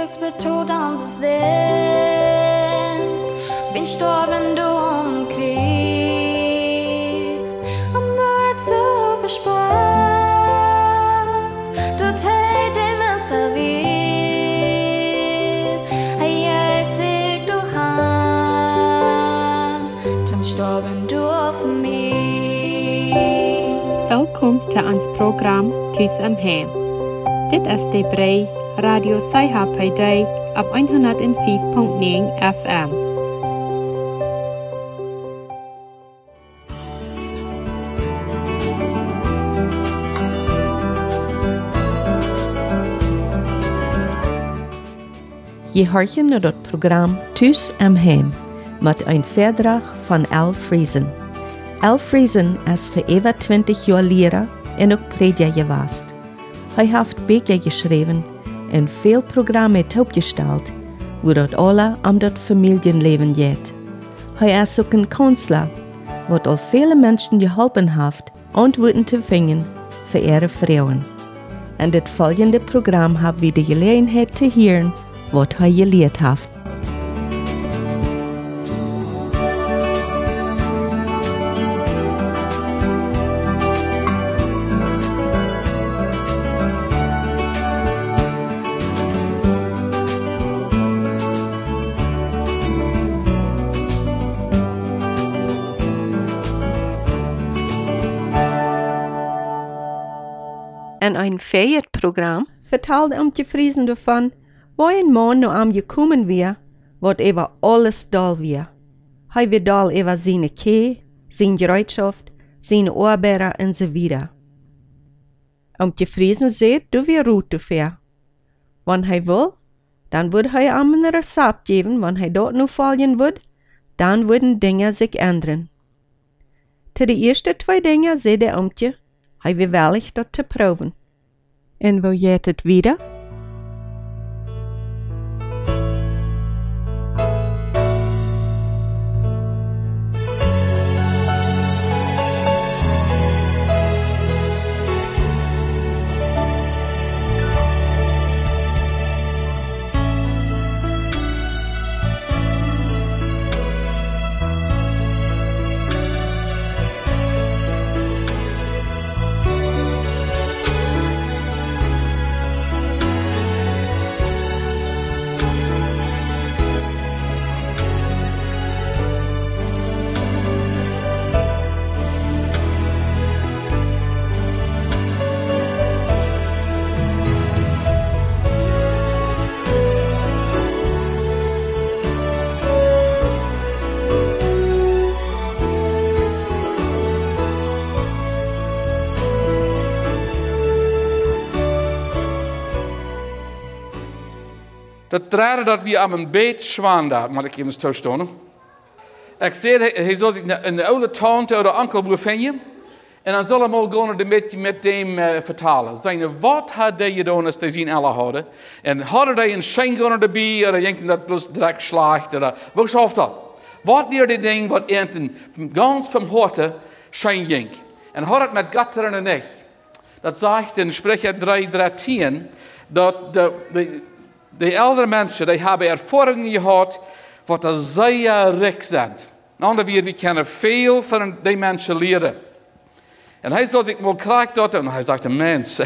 Jesus betont uns Sinn. Bin storben du umkreis, wird so bespannt. Du tät dem Meister wie, ich sieg du han, zum storben du auf mich. Welkom til ons program Thuis am Heim. Dit is de brei Radio Saiha op 105.9 FM. Je hoort naar het programma Thuis am Heim met een verdrag van Al Friesen. Al Friesen is voor over 20 jaar leraar en ook prediker geweest. Hij heeft Bücher geschreven en veel programma's opgesteld, waar het alle om het familienleven gaat. Hij is ook een counselor, wat al vele mensen geholpen heeft antwoorden te vinden voor ihre vrouwen. In dit volgende programma hebben we de gelegenheid te horen wat hij geleerd heeft. In een Feiertprogramm vertelde de Friesen davon, wo ein Mann noch am gekommen wär, wat über alles dal wär. Hij wär dal über seine Kee, seine Gereitschaft, seine Arbeiter und so weiter. Die Friesen seht, du wär gut dafür. Wenn hij will, dann würde hij am ein Rezept geben, wenn hij dort nur folgen würde, dann würden Dinge sich ändern. Zu de eerste 2 Dinge seht Omtje, hij wär willig dat te proben. En wo geht het wieder? Dat draaide dat we aan een beet zwaan daar, maar ik even toestaan. Ik zei, hij zal zich een oude tante of onkel wil vinden. En dan zal hem al gaan met hem vertalen. Zijn, wat had hij gedaan als hij zien alle hadden? En hadden hij een schijn gaan erbij, of denken dat bloos direct slaagt, of wat schaf dat? Wat weer die ding wat enten ganz van harte schijn ging? En had het met gatter en nek. Dat zegt in Sprecher 3:13, dat de oudere mensen, die hebben ervaringen gehad wat er zeer rijk zijn. We kunnen veel van die mensen leren. En hij zei, ik wil graag dat, en hij zegt, mens,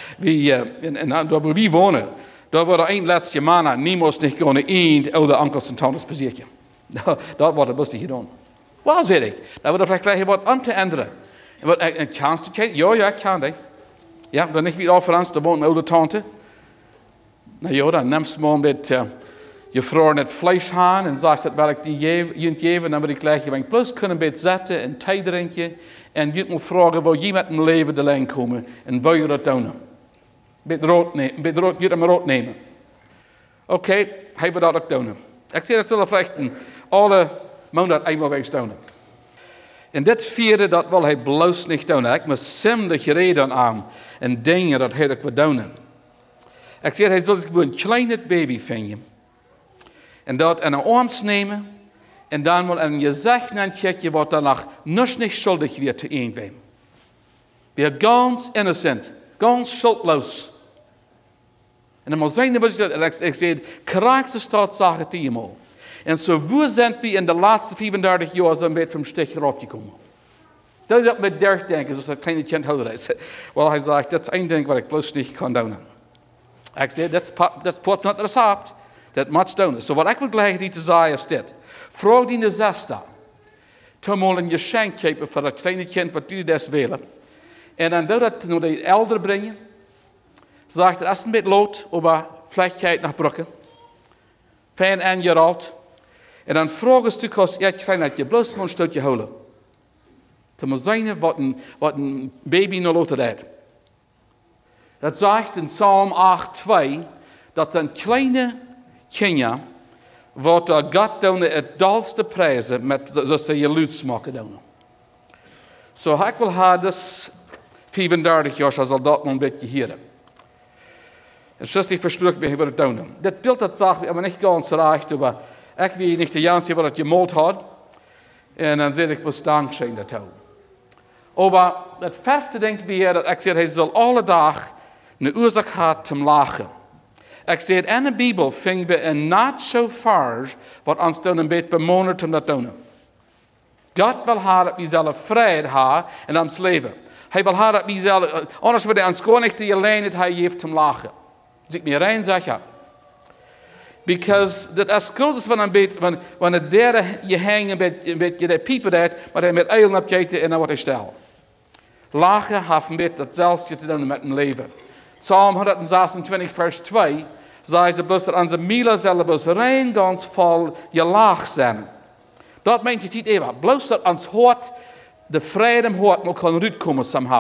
daar waar we wonen, daar worden een laatste mannen niemand niet kunnen één oude onkels en tantes bezoeken. Dat wordt het lustig gedaan. Wat zeg ik? Dat wordt er vielleicht wat aan te änderen. En wat een kans te kijken? Ja, ik kan dat. Ja, dan niet weer over daar woont een oude tante. Nou ja, dan neemt ze maar met je vrouw het vlees aan en zegt dat wil ik die geven, dan wil ik gelijk je plus kunnen bij zetten en thee drinken en je moet vragen waar je met mijn leven de lijn komen en wil je dat doen? Bij je hem rood nemen. Oké, hij wil dat ook doen. Ik zie dat zullen vechten alle maanden eenmaal wees doen. En dit vierde dat wil hij bloos niet doen. Ik moet ziemlich reden aan en dingen dat hij ook wil doen. Ik zeg, hij zal zich een kleine baby vinden. En dat in een arms nemen. En dan wel een gezicht en kijken wat danach nog niet schuldig weer te een. Weer ganz innocent, ganz schuldloos. En dan zijn we, ik zei, kraakste staatsache tegenmal. En zo, wo zijn we in de laatste 35 jaar zo'n beetje van stich raufgekomen? Dat ik met Dirk denken, zoals dat kleine kind houden is. Wel, hij zegt, dat is één ding wat ik bloos niet kan doen. Ik zei, dat is pot not recept. Dat moet doen. So wat ik wil gelijk die te zeggen is dit. Vraag die de zesde. Toen moet een geschenk geven voor dat kleine kind wat jullie dat willen. En dan doe dat naar de elder brengen. Zegt er, als een beetje lood, over vlechtheid naar Brugge. 5 jaar oud. En dan vraag een stuk als je klein dat je bloos moet een stukje houden. Toen moet zijn wat een baby nog later deed. Dat zegt in Psalm 8:2 dat een kleine kindje wordt God doen het dalste prijzen met zoals ze je luid smaken doen. Zo ik wil haar dus 35 jaar zal dat nog een beetje hieren. Het is niet versproken bij wat het doen. Dit beeld dat zag ik maar niet ganz recht, maar ik weet niet de jansie wat het gemold had. En dan zeg ik was dankzij daartoe. Maar het vijfde denkt weer dat ik zeg hij zal alle dag een oorzaak had te lachen. Ik zeg in de Bijbel vinden we een not zo ver wat ons dan een beetje bemonert om dat te doen. God wil haar dat we zelf vrede hebben in ons leven. Hij wil haar dat we zelf, anders wordt hij ons gewoon niet die alleen dat hij heeft te lachen. Dus ik me rein zeg ja. Because dat is goed van een beetje, wanneer het derde je hangt een beetje de pieper deed, maar hij met eilen op je en dan wordt hij stil. Lachen heeft een beetje datzelfde te doen met een leven. Psalm 126 vers 2 zei ze bloos dat onze mielen zullen bloos rein ganz vol je laag zijn. Dat meent je niet even. Bloos dat ons hart, de vrede im hart, nog kan uitkomen somehow.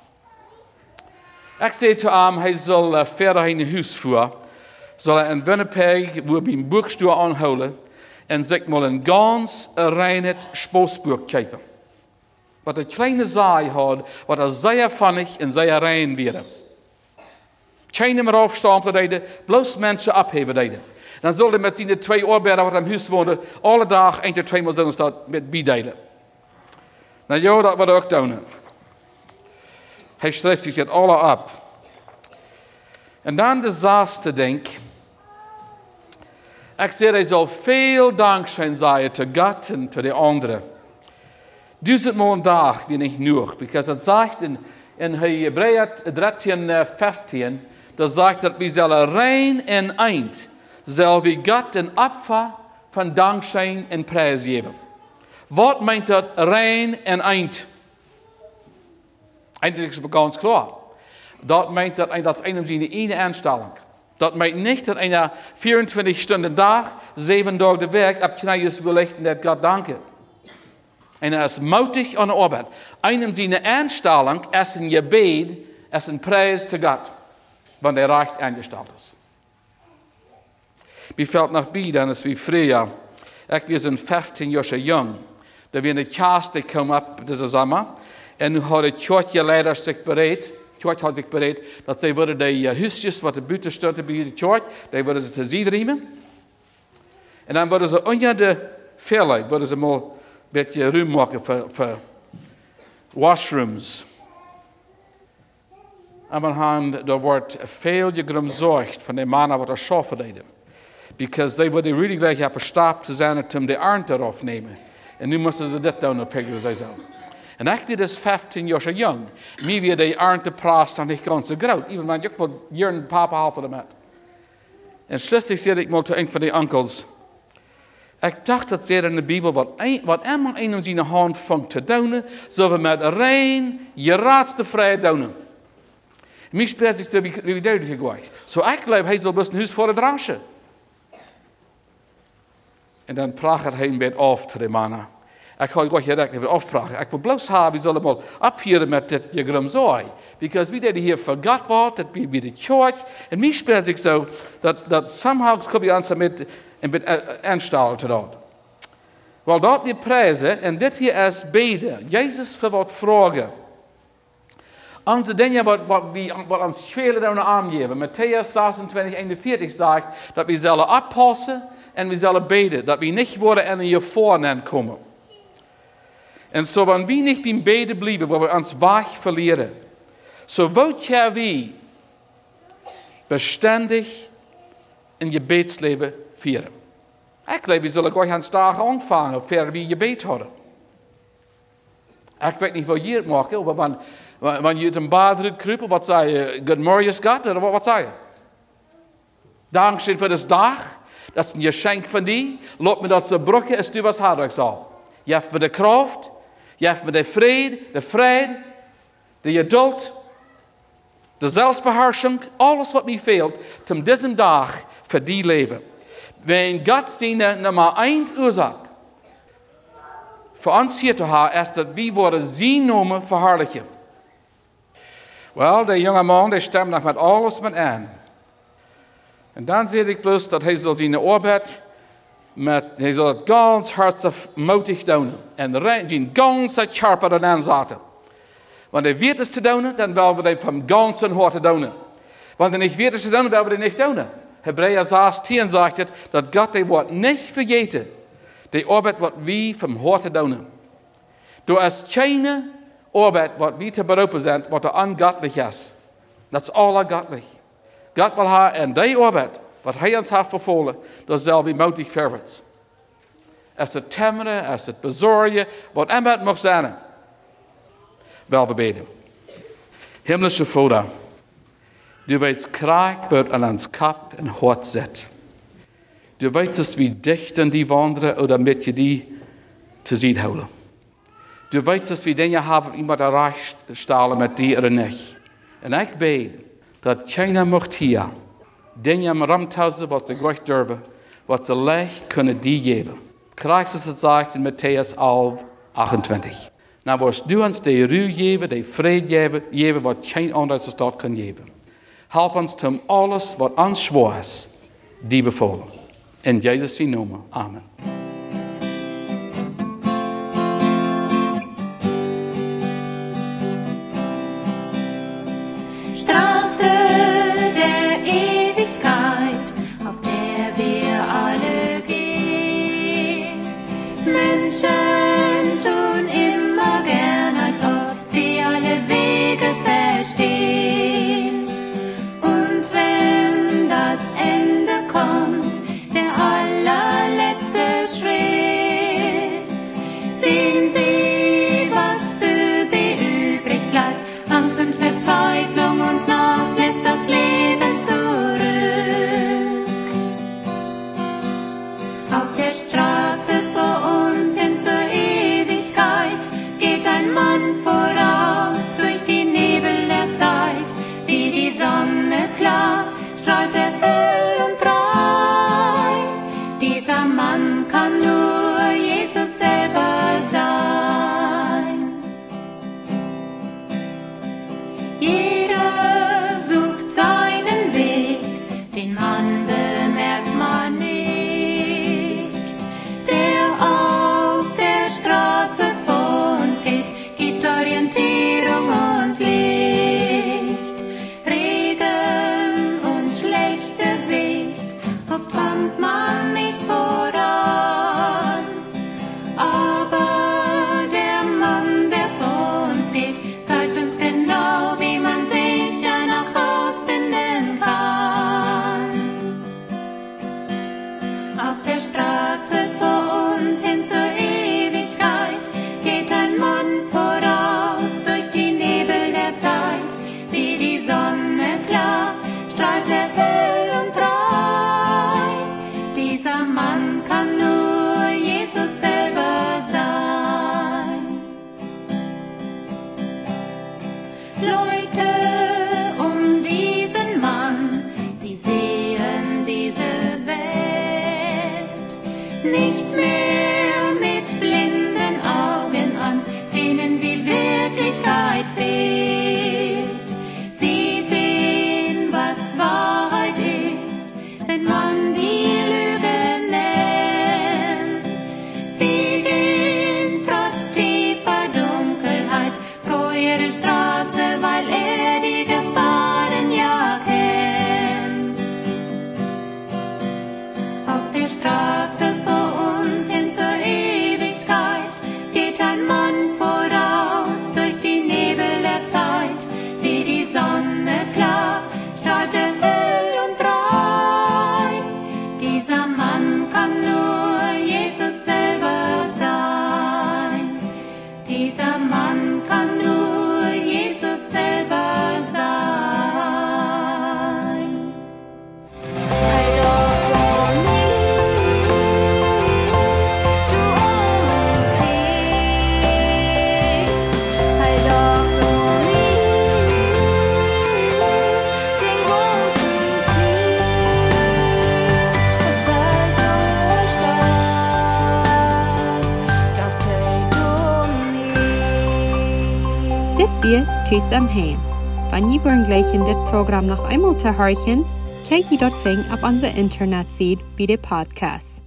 Ik zei te hem, hij zal verder in een huis voeren. Zal hij in Winnipeg, wo hij een boekstoel aanhouden, en zich mal een ganz reinet spoosboek kijken. Wat een kleine zaai had, wat er zeer vannig en zeer rein werden. Geen meer afstampen deden, bloos mensen opheven deden. Dan zullen hij met zijn 2 arbeiders wat in huis woonden, alle dag 1 tot 2 maal zullen staan met biedelen. Nou ja, dat wordt ook doen. Hij schrijft zich dit alle op. En dan de zesde denk. Ik zeg, hij zal veel dank zijn zeggen te God en te de anderen. 1000 maal een dag wie niet genoeg. Because dat zegt in Hebreeën 13:15, dat zegt dat we zullen rein en eind, zal we God een opfer van dankzijn en prijs geven. Wat meint dat rein en eind? Eindelijk is het ganz klaar. Dat meint dat een om zijn ene aanstelling. Dat meint niet dat een 24 stunden dag, 7 dagen de werk, op knijs wil lichten dat God danken. En hij is moutig aan de arbeid. Een om zijn aanstelling is een gebed, is een prijs te God. Want hij recht aangesteld is. Wie valt nog bij, dan is wie vrije. Ik was een 15 jaar jong. Er was een kerst die kwam op deze zomer. En nu had het kerkleiders zich bereid. Kerk had zich bereid dat zij worden de huisjes wat de buiten stonden bij de kerk, die worden ze te zien riemen. En dan worden ze onder de velden, worden ze maar een beetje ruim maken voor washrooms. En daar wordt veel gegromzorgd van de mannen wat er schaffen deden. Because zij worden really gleich op een stap te zijn om de arm erop nemen. En nu moesten ze dit doen, figuren zij zo. En ik was dus 15 jaar jong. Mij weer de arm te praat en ik ganz zo groot. Even want ik wil hier een papa helpen ermee. En schließlich zei ik mal te een van de onkels. Ik dacht dat ze in de Bijbel wat eenmaal een om zijn hand vangt te doen, zullen we met rein je raadste vrij doen. Mij speelt zich zo wie duidelijk gegooid. Zo ik geloof, hij zal best een huis voor het rasje. En dan praat hij een beetje af te de mannen. Ik ga je direct even afvragen. Ik wil bloos hebben, we zullen mal ophieren met dit gegromzooi. Because we deden hier voor God wat, dat bij de kerk. En mij speelt zich zo, dat somehow kunnen we ons met een beetje aanstellen te doen. Wel, dat we prijzen, en dit hier is beden. Jezus voor wat vragen. Onze dingen wat ons schwelen doen aangeven. Matthäus 26:41 zegt dat we zullen oppassen en we zullen beden. Dat we niet worden en in je voornaam komen. En zo wanneer we niet bij beden blijven, waar we ons weg verleren. Zo wat jij wie beständig in Gebetsleben führen. Ich glaube, wir sollen gleich ans Tag anfangen, für wie Gebet haben. Ich weiß nicht, was ihr macht, aber wenn ihr im Bad rüberkruipelt, was sagt ihr? Guten Morgen, Gott, oder was sagt ihr? Dankeschön für das Tag. Das ist ein Geschenk von dir. Lass mir das zur Brücke, ist du was hat euch soll. Je hebt mir die Kraft, je hebt mir die Friede, die Geduld, die Selbstbeherrschung, alles was mir fehlt, zum diesem Tag für die Leben. Wenn Gott seine Nummer 1 Ursache für uns hier zu haben, ist, dass wir wollen sein Namen verherrlichen. Well, der junge Mann, der stimmt noch mit alles mit an. Und dann sehe ich bloß, dass er seine Arbeit hij soll het ganz hartmutig doen. En zijn ganz scherper dan aanzetten. Want hij weet het te doen, dan willen we het van ganzen harte doen. Want hij niet weet het te doen, willen we het niet doen. Hebräer 16 sagt het, dat God die wordt niet vergeten. Die arbeid wat we van harte doen. Er is geen arbeid wat we te beroepen zijn, wat er ongottelijk is. Dat is allergottelijk. God wil haar en die arbeid, wat hij ons heeft bevolen, dat zal we moedig verwerkt. Als het temmeren, als het bezorgen, wat immer het mag zijn. Wel we beden. Himmlische Vater, du weißt Krieg wird an ons Kap en hart zet. Du weißt es wie dicht an die wandelen oder mit je die te zien houden. Du weißt es wie dingen hebben iemand erreicht stalen met die er niet. En ik bid dat keiner mocht hier dingen am Ramthuizen wat ze graag durven, wat ze leicht kunnen die geven. Krijgt es het zegt in Matthäus 11, 28. Nou, was du ons de ruw geven, de vrede geven, wat geen andere stad kan geven. Help ons om alles wat ons zwaar is, die bevolen. In Jezus' naam, amen. Straße der Ewigkeit, auf der wir alle gehen. Menschen tun immer gern, als ob sie alle Wege verstehen. Und wenn das Ende kommt, der allerletzte Schritt, sehen sie, was für sie übrig bleibt. Angst und Verzweiflung und Nacht lässt das Leben zurück. Auf der Straße vor uns hin zur Ewigkeit geht ein Mann voraus durch die Nebel der Zeit. Wie die Sonne klar strahlt er hell und rein. Dieser Mann kann nur Jesus selber sein. Jeder sucht seinen Weg, den Mann bemerkt man nicht. Der auf der Straße vor uns geht, gibt Orientierung und Licht. Regen und schlechte Sicht, oft kommt man nicht voran. Aber der Mann, der vor uns geht, zeigt uns genau, wie man sicher nach Haus finden kann. Auf der Straße vor uns hin zur Ewigkeit geht ein Mann voraus durch die Nebel der Zeit. Wie die Sonne klar strahlt er hell und rein. Dieser Mann kann nur Jesus selber sein. Leute um diesen Mann, sie sehen diese Welt nicht mehr mit blinden Augen an, denen die Wirklichkeit fehlt. Sie sehen, was Wahrheit ist, wenn man die Lüge nennt. Sie gehen trotz tiefer Dunkelheit froh ihre Straße, weil er die Gefahren ja kennt. Auf der Straße vor uns hin zur Ewigkeit geht ein Mann voraus durch die Nebel der Zeit. Wie die Sonne klar strahlt er hell Dieser Mann kann nur Jesus selber sein. Hey, doch du nicht, du umkriegst. Hey, doch du nicht, den großen Tief. Es sei durchstark, doch du nicht. Dit wir Tüs am Heim. Wenn ihr wollen gleich in dit Programm noch einmal zu horchen, kijk je dort fing auf unserer Internetseite bei den Podcasts.